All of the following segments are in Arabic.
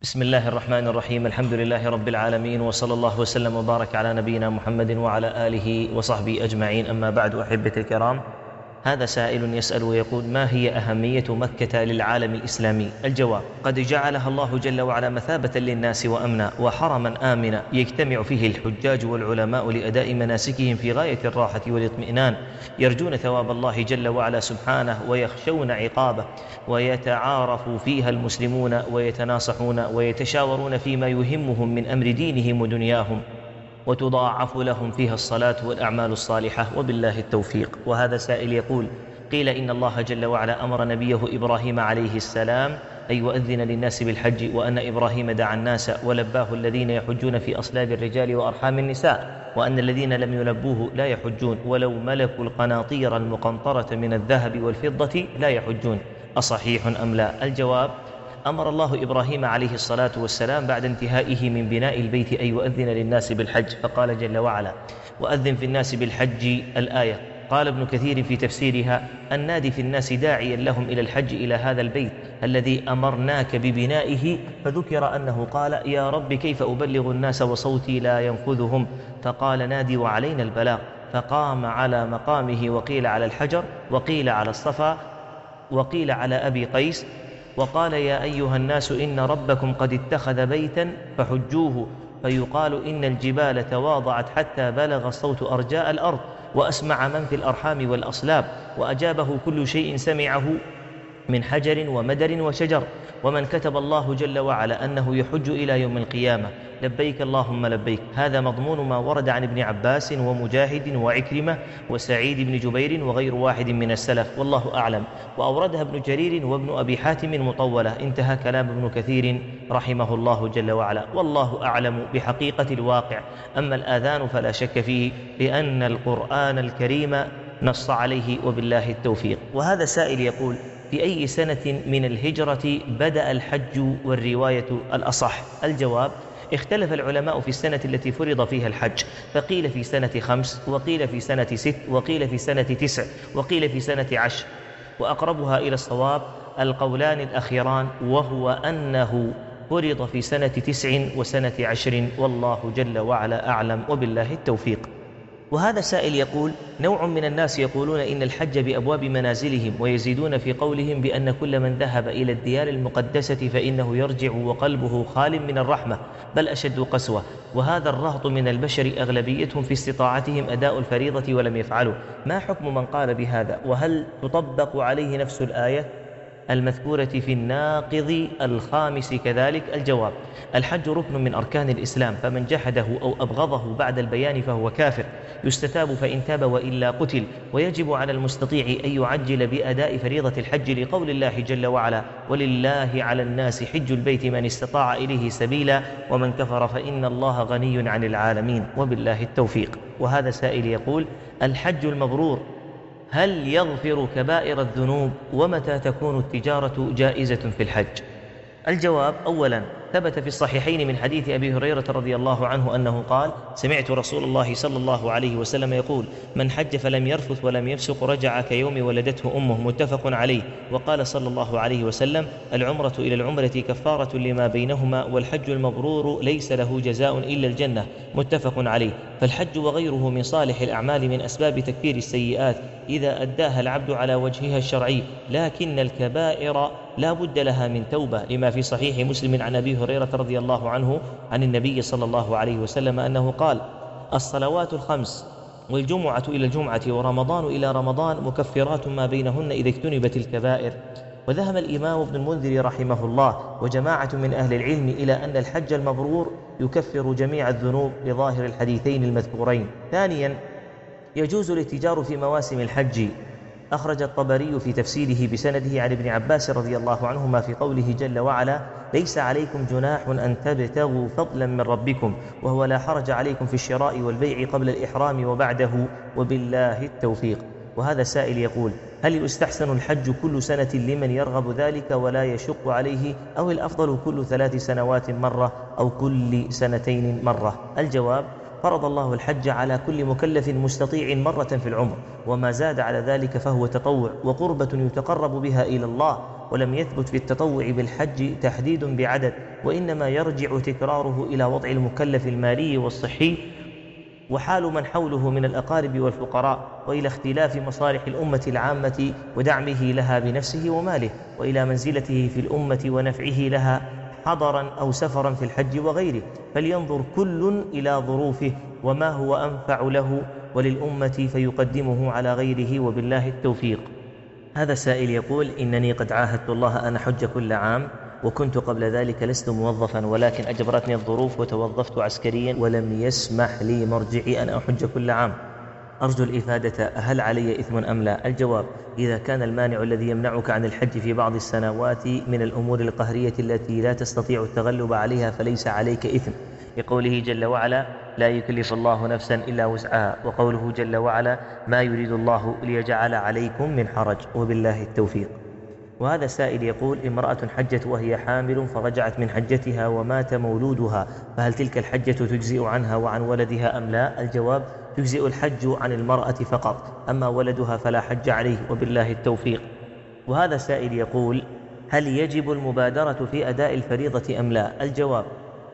بسم الله الرحمن الرحيم. الحمد لله رب العالمين، وصلى الله وسلم وبارك على نبينا محمد وعلى آله وصحبه أجمعين. أما بعد، أحبتي الكرام، هذا سائل يسأل ويقول: ما هي أهمية مكة للعالم الإسلامي؟ الجواب: قد جعلها الله جل وعلا مثابة للناس وأمنا وحرما آمنا يجتمع فيه الحجاج والعلماء لأداء مناسكهم في غاية الراحة والاطمئنان، يرجون ثواب الله جل وعلا سبحانه ويخشون عقابه، ويتعارف فيها المسلمون ويتناصحون ويتشاورون فيما يهمهم من أمر دينهم ودنياهم، وتضاعف لهم فيها الصلاة والأعمال الصالحة، وبالله التوفيق. وهذا سائل يقول: قيل إن الله جل وعلا أمر نبيه إبراهيم عليه السلام أن يؤذن للناس بالحج، وأن إبراهيم دعا الناس ولباه الذين يحجون في أصلاب الرجال وأرحام النساء، وأن الذين لم يلبوه لا يحجون ولو ملكوا القناطير المقنطرة من الذهب والفضة لا يحجون. أصحيح أم لا؟ الجواب: أمر الله إبراهيم عليه الصلاة والسلام بعد انتهائه من بناء البيت أن يؤذن للناس بالحج، فقال جل وعلا: وأذن في الناس بالحج. الآية. قال ابن كثير في تفسيرها: النادي في الناس داعيا لهم إلى الحج إلى هذا البيت الذي أمرناك ببنائه، فذكر أنه قال: يا رب كيف أبلغ الناس وصوتي لا ينفذهم؟ فقال: نادي وعلينا البلاغ. فقام على مقامه، وقيل على الحجر، وقيل على الصفا، وقيل على أبي قيس، وقال: يا أيها الناس إن ربكم قد اتخذ بيتا فحجوه. فيقال إن الجبال تواضعت حتى بلغ الصوت أرجاء الأرض، وأسمع من في الأرحام والأصلاب، وأجابه كل شيء سمعه من حجر ومدر وشجر. ومن كتب الله جل وعلا أنه يحج إلى يوم القيامة لبيك اللهم لبيك. هذا مضمون ما ورد عن ابن عباس ومجاهد وعكرمة وسعيد بن جبير وغير واحد من السلف، والله أعلم. وأوردها ابن جرير وابن أبي حاتم مطولة. انتهى كلام ابن كثير رحمه الله جل وعلا، والله أعلم بحقيقة الواقع. أما الآذان فلا شك فيه لأن القرآن الكريم نص عليه، وبالله التوفيق. وهذا سائل يقول: في أي سنة من الهجرة بدأ الحج؟ والرواية الأصح. الجواب: اختلف العلماء في السنة التي فرض فيها الحج، فقيل في سنة 5، وقيل في سنة 6، وقيل في سنة 9، وقيل في سنة 10، وأقربها إلى الصواب القولان الأخيران، وهو أنه فرض في سنة 9 وسنة 10، والله جل وعلا أعلم، وبالله التوفيق. وهذا سائل يقول: نوع من الناس يقولون إن الحج بأبواب منازلهم، ويزيدون في قولهم بأن كل من ذهب إلى الديار المقدسة فإنه يرجع وقلبه خال من الرحمة، بل أشد قسوة. وهذا الرهط من البشر أغلبيتهم في استطاعتهم أداء الفريضة ولم يفعلوا. ما حكم من قال بهذا؟ وهل تطبق عليه نفس الآية المذكورة في الناقض الخامس كذلك؟ الجواب: الحج ركن من أركان الإسلام، فمن جحده أو أبغضه بعد البيان فهو كافر، يستتاب فإن تاب وإلا قتل. ويجب على المستطيع أن يعجل بأداء فريضة الحج لقول الله جل وعلا: ولله على الناس حج البيت من استطاع إليه سبيلا، ومن كفر فإن الله غني عن العالمين، وبالله التوفيق. وهذا سائل يقول: الحج المبرور هل يغفر كبائر الذنوب؟ ومتى تكون التجارة جائزة في الحج؟ الجواب: أولا، ثبت في الصحيحين من حديث أبي هريرة رضي الله عنه أنه قال: سمعت رسول الله صلى الله عليه وسلم يقول: من حج فلم يرفث ولم يفسق رجع كيوم ولدته أمه، متفق عليه. وقال صلى الله عليه وسلم: العمرة إلى العمرة كفارة لما بينهما، والحج المبرور ليس له جزاء إلا الجنة، متفق عليه. فالحج وغيره من صالح الأعمال من أسباب تكفير السيئات إذا أداها العبد على وجهها الشرعي، لكن الكبائر لا بد لها من توبة، لما في صحيح مسلم عن أبي هريرة رضي الله عنه عن النبي صلى الله عليه وسلم أنه قال: الصلوات الخمس والجمعة إلى الجمعة ورمضان إلى رمضان مكفرات ما بينهن إذا اجتنبت الكبائر. وذهب الإمام ابن المنذر رحمه الله وجماعة من أهل العلم إلى أن الحج المبرور يكفر جميع الذنوب لظاهر الحديثين المذكورين. ثانيا، يجوز الاتجار في مواسم الحج. أخرج الطبري في تفسيره بسنده عن ابن عباس رضي الله عنهما في قوله جل وعلا: ليس عليكم جناح أن تبتغوا فضلا من ربكم، وهو لا حرج عليكم في الشراء والبيع قبل الإحرام وبعده، وبالله التوفيق. وهذا سائل يقول: هل يستحسن الحج كل سنة لمن يرغب ذلك ولا يشق عليه، أو الأفضل كل 3 سنوات مرة، أو كل 2 مرة؟ الجواب: فرض الله الحج على كل مكلف مستطيع مرة في العمر، وما زاد على ذلك فهو تطوع وقربة يتقرب بها إلى الله، ولم يثبت في التطوع بالحج تحديد بعدد، وإنما يرجع تكراره إلى وضع المكلف المالي والصحي وحال من حوله من الأقارب والفقراء، وإلى اختلاف مصالح الأمة العامة ودعمه لها بنفسه وماله، وإلى منزلته في الأمة ونفعه لها حضرا أو سفرا في الحج وغيره، فلينظر كل إلى ظروفه وما هو أنفع له وللأمة فيقدمه على غيره، وبالله التوفيق. هذا السائل يقول: إنني قد عاهدت الله أن أحج كل عام، وكنت قبل ذلك لست موظفا، ولكن أجبرتني الظروف وتوظفت عسكريا ولم يسمح لي مرجعي أن أحج كل عام. أرجو الإفادة، هل علي إثم أم لا؟ الجواب: إذا كان المانع الذي يمنعك عن الحج في بعض السنوات من الأمور القهرية التي لا تستطيع التغلب عليها فليس عليك إثم، لقوله جل وعلا: لا يكلف الله نفسا إلا وسعها، وقوله جل وعلا: ما يريد الله ليجعل عليكم من حرج، وبالله التوفيق. وهذا السائل يقول: امرأة حجت وهي حامل فرجعت من حجتها ومات مولودها، فهل تلك الحجة تجزئ عنها وعن ولدها أم لا؟ الجواب: تجزئ الحج عن المرأة فقط، أما ولدها فلا حج عليه، وبالله التوفيق. وهذا السائل يقول: هل يجب المبادرة في أداء الفريضة أم لا؟ الجواب: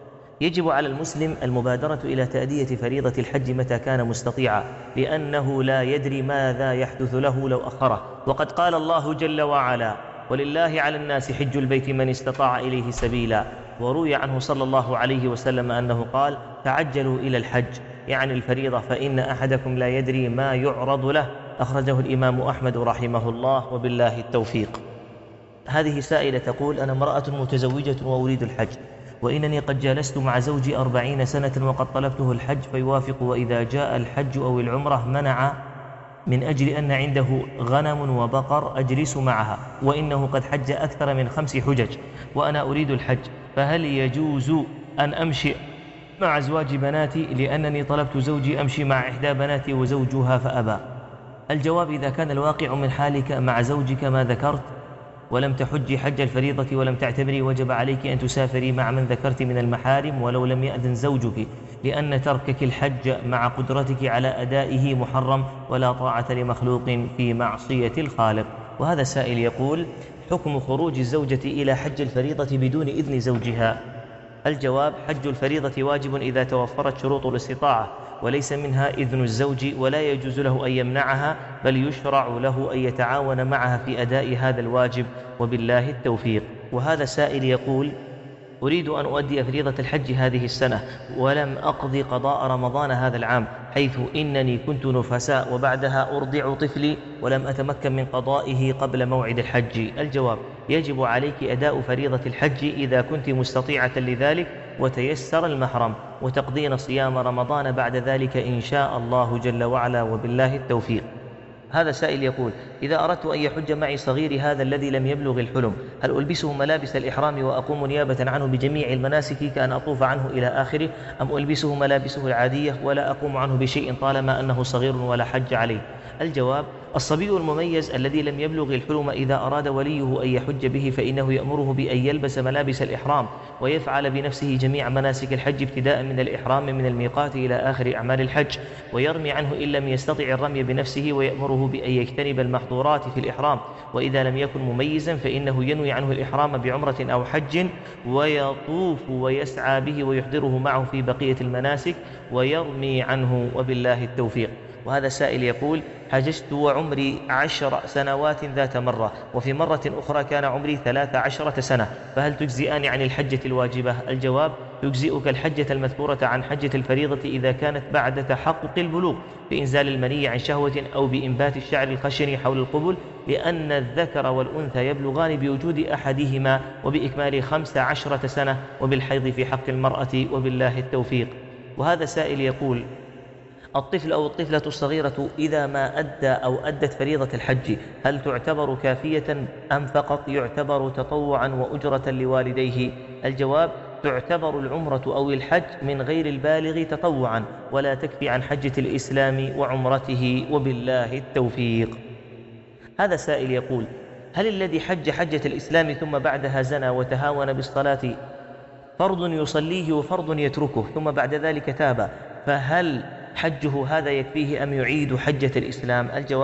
يجب على المسلم المبادرة إلى تأدية فريضة الحج متى كان مستطيعا، لأنه لا يدري ماذا يحدث له لو أخره، وقد قال الله جل وعلا: ولله على الناس حج البيت من استطاع إليه سبيلا. وروي عنه صلى الله عليه وسلم أنه قال: تعجلوا إلى الحج، يعني الفريضة، فإن أحدكم لا يدري ما يعرض له. أخرجه الإمام أحمد رحمه الله، وبالله التوفيق. هذه سائلة تقول: أنا امرأة متزوجة وأريد الحج، وإنني قد جالست مع زوجي 40 سنة وقد طلبته الحج فيوافق، وإذا جاء الحج أو العمرة منع من أجل أن عنده غنم وبقر أجلس معها، وإنه قد حج أكثر من 5 حجج وأنا أريد الحج، فهل يجوز أن أمشي مع أزواج بناتي؟ لأنني طلبت زوجي أمشي مع إحدى بناتي وزوجها فأبى. الجواب: إذا كان الواقع من حالك مع زوجك ما ذكرت ولم تحجي حج الفريضة ولم تعتمري، وجب عليك أن تسافري مع من ذكرت من المحارم ولو لم يأذن زوجك، لأن تركك الحج مع قدرتك على أدائه محرم، ولا طاعة لمخلوق في معصية الخالق. وهذا السائل يقول: حكم خروج الزوجة إلى حج الفريضة بدون إذن زوجها؟ الجواب: حج الفريضة واجب إذا توفرت شروط الاستطاعة، وليس منها إذن الزوج، ولا يجوز له أن يمنعها، بل يشرع له أن يتعاون معها في أداء هذا الواجب، وبالله التوفيق. وهذا سائل يقول: أريد أن أؤدي فريضة الحج هذه السنة ولم أقضي قضاء رمضان هذا العام، حيث إنني كنت نفساء وبعدها أرضع طفلي ولم أتمكن من قضائه قبل موعد الحج. الجواب: يجب عليك أداء فريضة الحج إذا كنت مستطيعة لذلك وتيسر المحرم، وتقضين صيام رمضان بعد ذلك إن شاء الله جل وعلا، وبالله التوفيق. هذا سائل يقول: إذا أردت أن يحج معي صغيري هذا الذي لم يبلغ الحلم، هل ألبسه ملابس الإحرام وأقوم نيابة عنه بجميع المناسك كأن أطوف عنه إلى آخره، أم ألبسه ملابسه العادية ولا أقوم عنه بشيء طالما أنه صغير ولا حج عليه؟ الجواب: الصبي المميز الذي لم يبلغ الحلم إذا أراد وليه أن يحج به فإنه يأمره بأن يلبس ملابس الإحرام ويفعل بنفسه جميع مناسك الحج ابتداء من الإحرام من الميقات إلى آخر أعمال الحج، ويرمي عنه إن لم يستطع الرمي بنفسه، ويأمره بأن يجتنب المحظورات في الإحرام، وإذا لم يكن مميزا فإنه ينوي عنه الإحرام بعمرة أو حج ويطوف ويسعى به ويحضره معه في بقية المناسك ويرمي عنه، وبالله التوفيق. وهذا سائل يقول: حججت وعمري 10 سنوات ذات مرة، وفي مرة أخرى كان عمري 13 سنة، فهل تجزئان عن الحجة الواجبة؟ الجواب: تجزئك الحجة المذكورة عن حجة الفريضة إذا كانت بعد تحقق البلوغ بإنزال المني عن شهوة أو بإنبات الشعر الخشن حول القبل، لأن الذكر والأنثى يبلغان بوجود أحدهما، وبإكمال 15 سنة، وبالحيض في حق المرأة، وبالله التوفيق. وهذا سائل يقول: الطفل أو الطفلة الصغيرة إذا ما أدى أو أدت فريضة الحج هل تعتبر كافية أم فقط يعتبر تطوعا وأجرة لوالديه؟ الجواب: تعتبر العمرة أو الحج من غير البالغ تطوعا، ولا تكفي عن حجة الإسلام وعمرته، وبالله التوفيق. هذا سائل يقول: هل الذي حج حجة الإسلام ثم بعدها زنى وتهاون بالصلاة فرض يصليه وفرض يتركه ثم بعد ذلك تاب، فهل حجه هذا يكفيه أم يعيد حجة الإسلام؟ الجواب: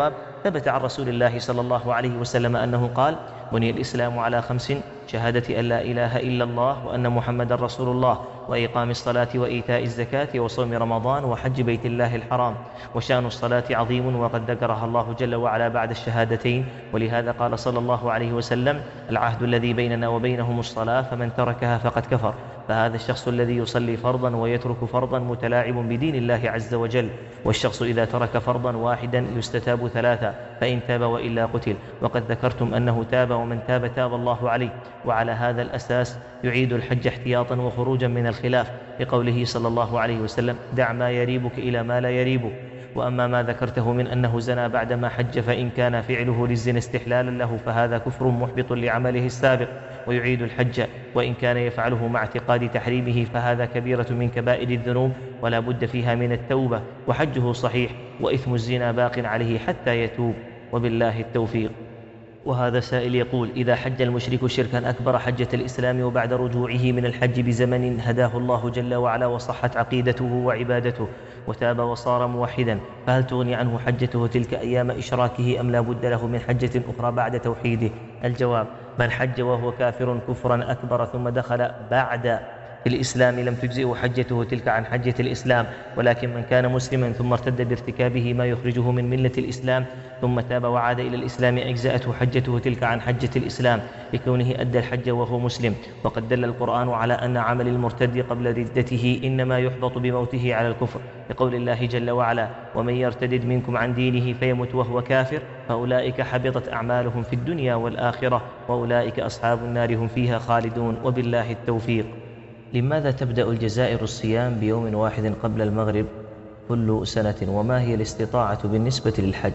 ثبت عن رسول الله صلى الله عليه وسلم أنه قال: بني الإسلام على 5: شهادة أن لا إله إلا الله وأن محمدا رسول الله، وإقام الصلاة وإيتاء الزكاة وصوم رمضان وحج بيت الله الحرام. وشأن الصلاة عظيم، وقد ذكرها الله جل وعلا بعد الشهادتين، ولهذا قال صلى الله عليه وسلم: العهد الذي بيننا وبينهم الصلاة، فمن تركها فقد كفر. فهذا الشخص الذي يصلي فرضا ويترك فرضا متلاعب بدين الله عز وجل. والشخص إذا ترك فرضا واحدا يستتاب 3، فإن تاب وإلا قتل. وقد ذكرتم أنه تاب، ومن تاب تاب الله عليه. وعلى هذا الأساس يعيد الحج احتياطا وخروجا من الخلاف، لقوله صلى الله عليه وسلم: دع ما يريبك إلى ما لا يريبك. وأما ما ذكرته من أنه زنى بعدما حج، فإن كان فعله للزنا استحلالا له فهذا كفر محبط لعمله السابق، ويعيد الحج. وإن كان يفعله مع اعتقاد تحريمه فهذا كبيرة من كبائر الذنوب، ولا بد فيها من التوبة، وحجه صحيح، وإثم الزنا باق عليه حتى يتوب، وبالله التوفيق. وهذا سائل يقول: إذا حج المشرك شركا أكبر حجة الإسلام، وبعد رجوعه من الحج بزمن هداه الله جل وعلا وصحت عقيدته وعبادته وتاب وصار موحدا، فهل تغني عنه حجته تلك أيام إشراكه، أم لا بد له من حجة أخرى بعد توحيده؟ الجواب: من حج وهو كافر كفرا أكبر ثم دخل بعد الإسلام لم تجزئه حجته تلك عن حجة الإسلام، ولكن من كان مسلما ثم ارتد بارتكابه ما يخرجه من ملة الإسلام ثم تاب وعاد إلى الإسلام أجزأته حجته تلك عن حجة الإسلام، لكونه أدى الحج وهو مسلم. وقد دل القرآن على أن عمل المرتد قبل ردته إنما يحبط بموته على الكفر، لقول الله جل وعلا: ومن يرتد منكم عن دينه فيمت وهو كافر فأولئك حبطت أعمالهم في الدنيا والآخرة وأولئك أصحاب النار هم فيها خالدون، وبالله التوفيق. لماذا تبدأ الجزائر الصيام بيوم واحد قبل المغرب كل سنة؟ وما هي الاستطاعة بالنسبة للحج؟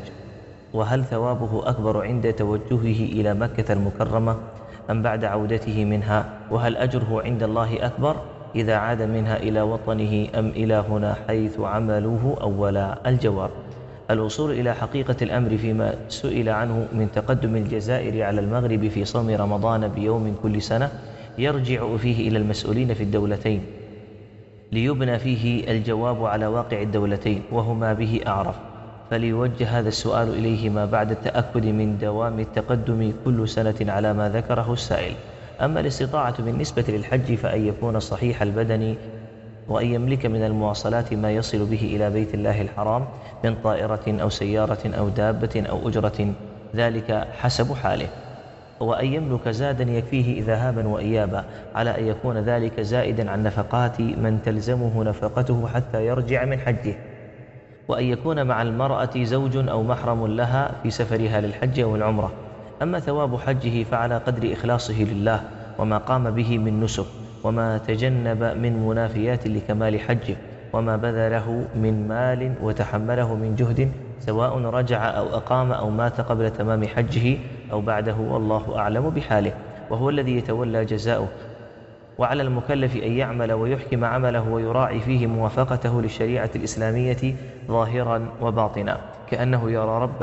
وهل ثوابه أكبر عند توجهه إلى مكة المكرمة أم بعد عودته منها؟ وهل أجره عند الله أكبر إذا عاد منها إلى وطنه أم إلى هنا حيث عمله أولا؟ الجواب: الوصول إلى حقيقة الأمر فيما سئل عنه من تقدم الجزائر على المغرب في صوم رمضان بيوم كل سنة يرجع فيه إلى المسؤولين في الدولتين، ليبنى فيه الجواب على واقع الدولتين وهما به أعرف، فليوجه هذا السؤال إليهما بعد التأكد من دوام التقدم كل سنة على ما ذكره السائل. أما الاستطاعة بالنسبة للحج فأن يكون صحيح البدن، وأن يملك من المواصلات ما يصل به إلى بيت الله الحرام من طائرة أو سيارة أو دابة أو أجرة، ذلك حسب حاله، وأن يملك زادا يكفيه ذهابا وإيابا، على أن يكون ذلك زائدا عن نفقات من تلزمه نفقته حتى يرجع من حجه، وأن يكون مع المرأة زوج أو محرم لها في سفرها للحج أو العمرة. أما ثواب حجه فعلى قدر إخلاصه لله وما قام به من نسك، وما تجنب من منافيات لكمال حجه، وما بذله من مال وتحمله من جهد، سواء رجع أو أقام أو مات قبل تمام حجه أو بعده، والله أعلم بحاله، وهو الذي يتولى جزاؤه. وعلى المكلف أن يعمل ويحكم عمله ويراعي فيه موافقته للشريعة الإسلامية ظاهرا وباطنا كأنه يرى ربه،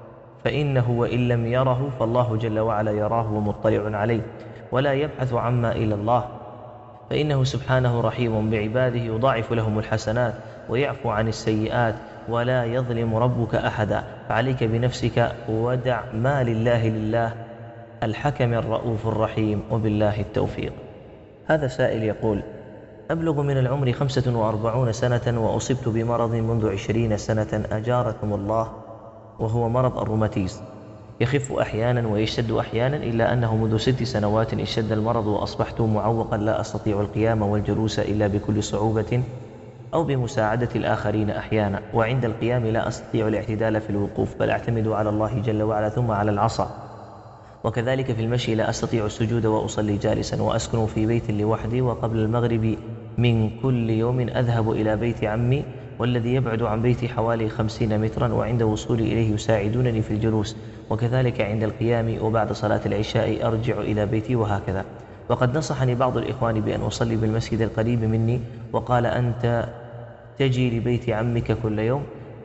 فإنه وإن لم يره فالله جل وعلا يراه ومطلع عليه، ولا يبحث عما إلى الله، فإنه سبحانه رحيم بعباده يضاعف لهم الحسنات ويعفو عن السيئات، ولا يظلم ربك أحدا. فعليك بنفسك ودع ما لله الحكم الرؤوف الرحيم، وبالله التوفيق. هذا سائل يقول: أبلغ من العمر 45 سنة وأصبت بمرض منذ 20 سنة أجاركم الله، وهو مرض الروماتيز، يخف أحيانا ويشتد أحيانا، إلا أنه منذ 6 سنوات اشتد المرض وأصبحت معوقا لا أستطيع القيام والجلوس إلا بكل صعوبة أو بمساعدة الآخرين أحيانا، وعند القيام لا أستطيع الاعتدال في الوقوف بل أعتمد على الله جل وعلا ثم على العصا، وكذلك في المشي لا أستطيع السجود وأصلي جالسا، وأسكن في بيت لوحدي، وقبل المغرب من كل يوم أذهب إلى بيت عمي والذي يبعد عن بيتي حوالي 50 مترا، وعند وصولي إليه يساعدونني في الجلوس، وكذلك عند القيام، وبعد صلاة العشاء أرجع إلى بيتي، وهكذا. وقد نصحني بعض الإخوان بأن أصلي بالمسجد القريب مني، وقال: أنت تجي لبيت عمك كل يوم،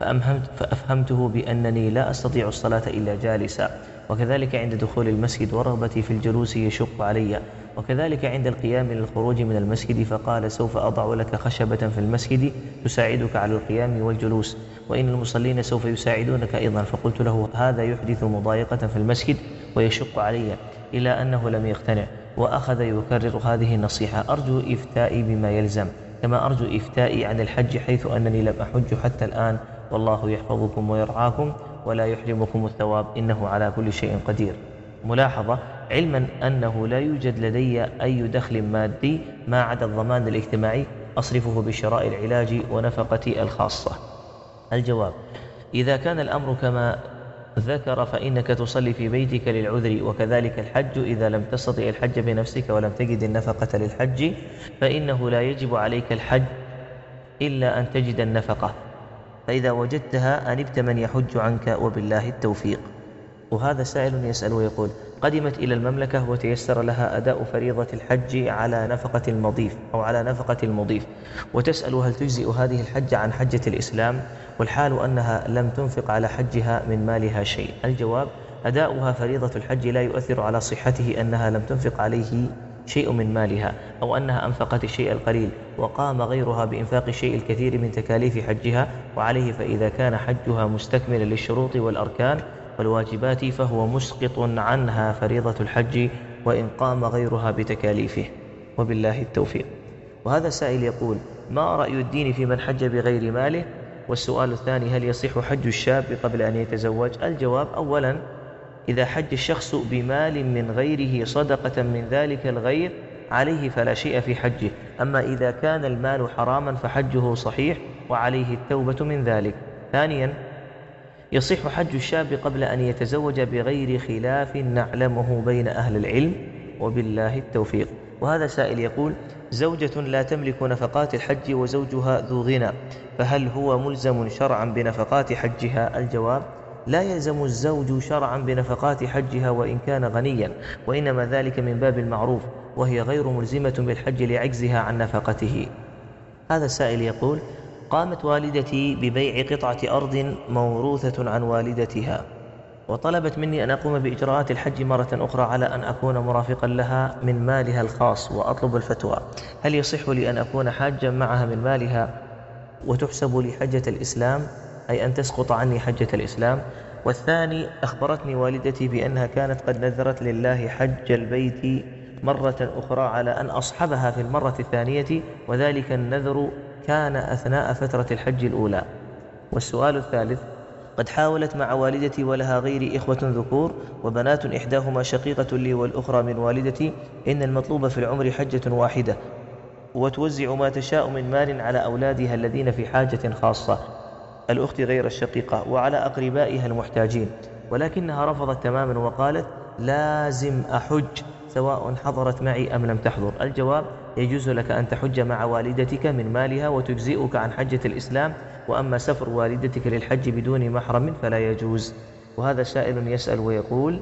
فأفهمته بأنني لا أستطيع الصلاة إلا جالسا، وكذلك عند دخول المسجد ورغبتي في الجلوس يشق علي، وكذلك عند القيام للخروج من المسجد فقال سوف أضع لك خشبة في المسجد تساعدك على القيام والجلوس، وإن المصلين سوف يساعدونك أيضا، فقلت له هذا يحدث مضايقة في المسجد ويشق علي، إلى أنه لم يقتنع وأخذ يكرر هذه النصيحة. أرجو إفتائي بما يلزم، كما أرجو إفتائي عن الحج حيث أنني لم أحج حتى الآن، والله يحفظكم ويرعاكم ولا يحرمكم الثواب إنه على كل شيء قدير. ملاحظة: علما أنه لا يوجد لدي أي دخل مادي ما عدا الضمان الاجتماعي أصرفه بشراء العلاج ونفقتي الخاصة. الجواب: إذا كان الأمر كما ذكر فإنك تصلي في بيتك للعذر، وكذلك الحج إذا لم تستطع الحج بنفسك ولم تجد النفقة للحج فإنه لا يجب عليك الحج إلا أن تجد النفقة، فإذا وجدتها أنبت من يحج عنك وبالله التوفيق. وهذا سائل يسأل ويقول: قدمت إلى المملكة وتيسر لها أداء فريضة الحج على نفقة المضيف أو على نفقة المضيف، وتسأل هل تجزئ هذه الحج عن حجة الإسلام، والحال أنها لم تنفق على حجها من مالها شيء. الجواب: أداؤها فريضة الحج لا يؤثر على صحته أنها لم تنفق عليه شيء من مالها، أو أنها أنفقت الشيء القليل وقام غيرها بإنفاق الشيء الكثير من تكاليف حجها، وعليه فإذا كان حجها مستكملا للشروط والأركان والواجبات فهو مسقط عنها فريضة الحج وإن قام غيرها بتكاليفه، وبالله التوفيق. وهذا سائل يقول: ما رأي الدين في من حج بغير ماله؟ والسؤال الثاني: هل يصح حج الشاب قبل أن يتزوج؟ الجواب: أولا، إذا حج الشخص بمال من غيره صدقة من ذلك الغير عليه فلا شيء في حجه، أما إذا كان المال حراما فحجه صحيح وعليه التوبة من ذلك. ثانيا، يصح حج الشاب قبل أن يتزوج بغير خلاف نعلمه بين أهل العلم، وبالله التوفيق. وهذا سائل يقول: زوجة لا تملك نفقات الحج وزوجها ذو غنى، فهل هو ملزم شرعا بنفقات حجها؟ الجواب: لا يلزم الزوج شرعا بنفقات حجها وإن كان غنيا، وإنما ذلك من باب المعروف، وهي غير ملزمة بالحج لعجزها عن نفقته. هذا السائل يقول: قامت والدتي ببيع قطعة أرض موروثة عن والدتها، وطلبت مني أن أقوم بإجراءات الحج مرة أخرى على أن أكون مرافقا لها من مالها الخاص، وأطلب الفتوى: هل يصح لي أن أكون حاجا معها من مالها وتحسب لي حجة الإسلام، أي أن تسقط عني حجة الإسلام؟ والثاني: أخبرتني والدتي بأنها كانت قد نذرت لله حج البيت مرة أخرى على أن أصحبها في المرة الثانية، وذلك النذر كان أثناء فترة الحج الأولى. والسؤال الثالث: قد حاولت مع والدتي ولها غيري إخوة ذكور وبنات، إحداهما شقيقة لي والأخرى من والدتي، إن المطلوب في العمر حجة واحدة، وتوزع ما تشاء من مال على أولادها الذين في حاجة خاصة، الأخت غير الشقيقة، وعلى أقربائها المحتاجين، ولكنها رفضت تماما وقالت: لازم أحج سواء حضرت معي أم لم تحضر. الجواب: يجوز لك أن تحج مع والدتك من مالها وتجزئك عن حجة الإسلام، وأما سفر والدتك للحج بدون محرم فلا يجوز. وهذا سائل يسأل ويقول: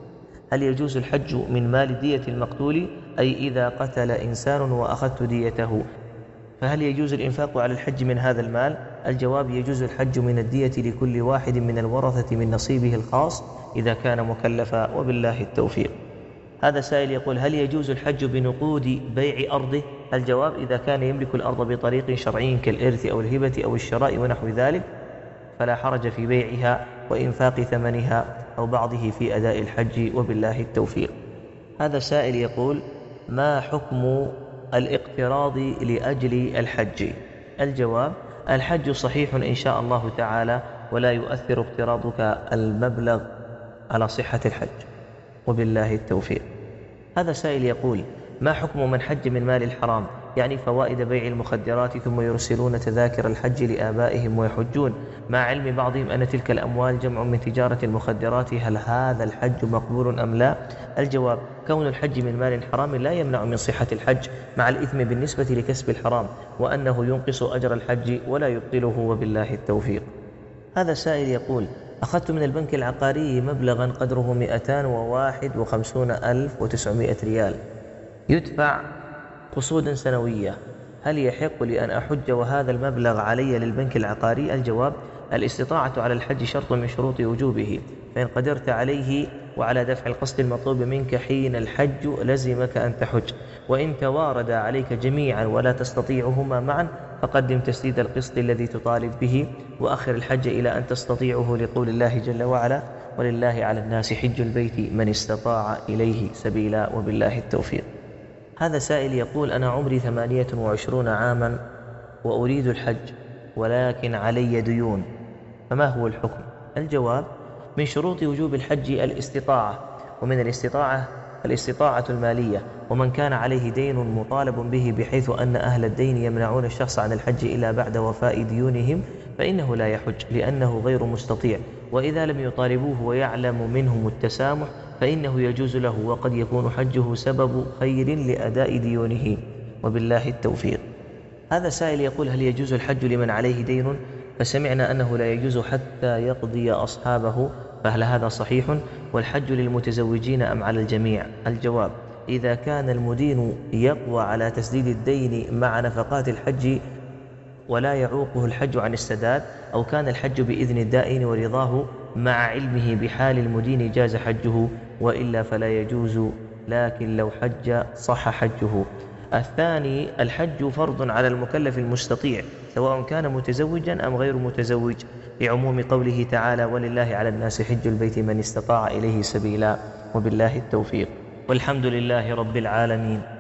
هل يجوز الحج من مال دية المقتول؟ أي إذا قتل إنسان وأخذت ديته فهل يجوز الإنفاق على الحج من هذا المال؟ الجواب: يجوز الحج من الدية لكل واحد من الورثة من نصيبه الخاص إذا كان مكلفا، وبالله التوفيق. هذا سائل يقول: هل يجوز الحج بنقود بيع أرضه؟ الجواب: إذا كان يملك الأرض بطريق شرعي كالإرث أو الهبة أو الشراء ونحو ذلك فلا حرج في بيعها وإنفاق ثمنها أو بعضه في أداء الحج، وبالله التوفيق. هذا سائل يقول: ما حكم الاقتراض لأجل الحج؟ الجواب: الحج صحيح إن شاء الله تعالى، ولا يؤثر اقتراضك المبلغ على صحة الحج، وبالله التوفيق. هذا سائل يقول: ما حكم من حج من مال الحرام، يعني فوائد بيع المخدرات، ثم يرسلون تذاكر الحج لآبائهم ويحجون، مع علم بعضهم أن تلك الأموال جمع من تجارة المخدرات، هل هذا الحج مقبول أم لا؟ الجواب: كون الحج من مال حرام لا يمنع من صحة الحج، مع الإثم بالنسبة لكسب الحرام، وأنه ينقص أجر الحج ولا يبطله، وبالله التوفيق. هذا سائل يقول: أخذت من البنك العقاري مبلغا قدره 251,900 ريال يدفع قصودا سنوية، هل يحق لي أن أحج وهذا المبلغ علي للبنك العقاري؟ الجواب: الاستطاعة على الحج شرط من شروط وجوبه، فإن قدرت عليه وعلى دفع القصد المطلوب منك حين الحج لزمك أن تحج، وإن تواردا عليك جميعا ولا تستطيعهما معا فقدم تسديد القسط الذي تطالب به، وأخر الحج إلى أن تستطيعه، لقول الله جل وعلا: ولله على الناس حج البيت من استطاع إليه سبيلا وبالله التوفيق. هذا سائل يقول: أنا عمري 28 عاما وأريد الحج ولكن علي ديون، فما هو الحكم؟ الجواب: من شروط وجوب الحج الاستطاعة، ومن الاستطاعة المالية، ومن كان عليه دين مطالب به بحيث أن أهل الدين يمنعون الشخص عن الحج إلا بعد وفاء ديونهم فإنه لا يحج لأنه غير مستطيع، وإذا لم يطالبوه ويعلم منهم التسامح فإنه يجوز له، وقد يكون حجه سبب خير لأداء ديونه وبالله التوفيق. هذا سائل يقول: هل يجوز الحج لمن عليه دين؟ فسمعنا أنه لا يجوز حتى يقضي أصحابه، فهل هذا صحيح؟ والحج للمتزوجين أم على الجميع؟ الجواب: إذا كان المدين يقوى على تسديد الدين مع نفقات الحج ولا يعوقه الحج عن السداد، أو كان الحج بإذن الدائن ورضاه مع علمه بحال المدين جاز حجه، وإلا فلا يجوز، لكن لو حج صح حجه. الثاني: الحج فرض على المكلف المستطيع سواء كان متزوجا أم غير متزوج، لعموم قوله تعالى: ولله على الناس حج البيت من استطاع إليه سبيلا وبالله التوفيق. والحمد لله رب العالمين.